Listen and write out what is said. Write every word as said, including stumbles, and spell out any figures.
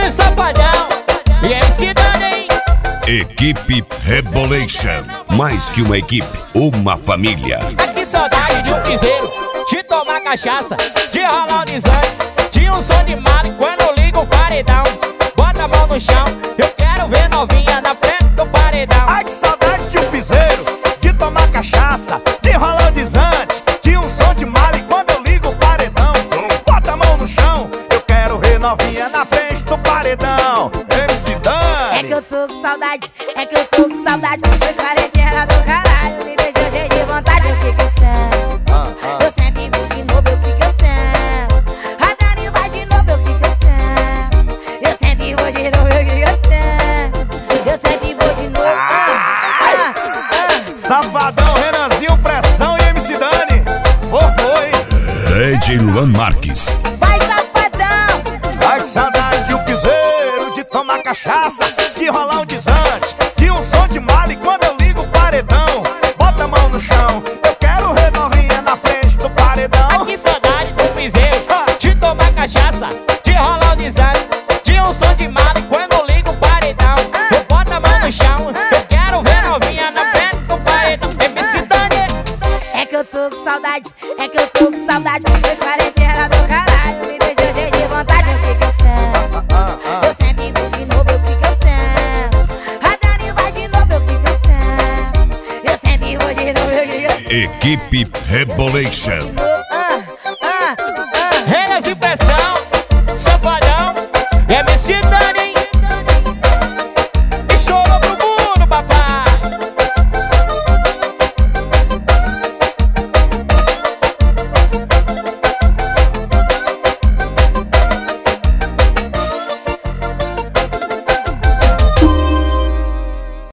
no Safadão e M C Dani. Equipe Rebolation, mais que uma equipe, uma família. Aqui saudade de um piseiro, de tomar cachaça, de rolar o desânimo, de um som de mala. E quando eu ligo o paredão, bota a mão no chão, eu quero ver novinha na frente do paredão. Ai, que saudade de um piseiro, de tomar cachaça, de rolar o desante, de um som de mala. E quando eu ligo o paredão, bota a mão no chão, eu quero ver novinha na frente do paredão. M C Dani. É que eu tô com saudade, é que eu tô com saudade. Foi quarentena do caralho, me deixou cheio de vontade. O que que eu sento? Eu sempre vou de novo, o que que eu sento? A Dani vai de novo, o que que eu sento? Eu sempre vou de novo, o que que eu sento? Eu sempre vou de novo. Ah, ah, ah. Safadão, Renanzinho, Pressão e M C Dani. Foi, foi. D J Luan Marques. Vai, Safadão! Ai, que saudade de um piseiro, de tomar cachaça, de rolar um desante, de um som de mala. E quando eu ligo o paredão, bota a mão no chão, eu quero ver novinha na frente do paredão. Aqui saudade do piseiro, de tomar cachaça, de rolar o desânimo, de um som de mala. E quando eu ligo o paredão, eu boto a mão no chão, eu quero ver novinha na frente do paredão. M C Dani. É que eu tô com saudade, é que eu tô com saudade. Foi quarentena do caralho, me deixou cheio de vontade. O que que eu sento? Eu sempre vou de novo, o que que eu sento? A Dani vai de novo, o que que eu sento? Eu sempre vou de novo, o que que eu sento? Equipe Rebolation.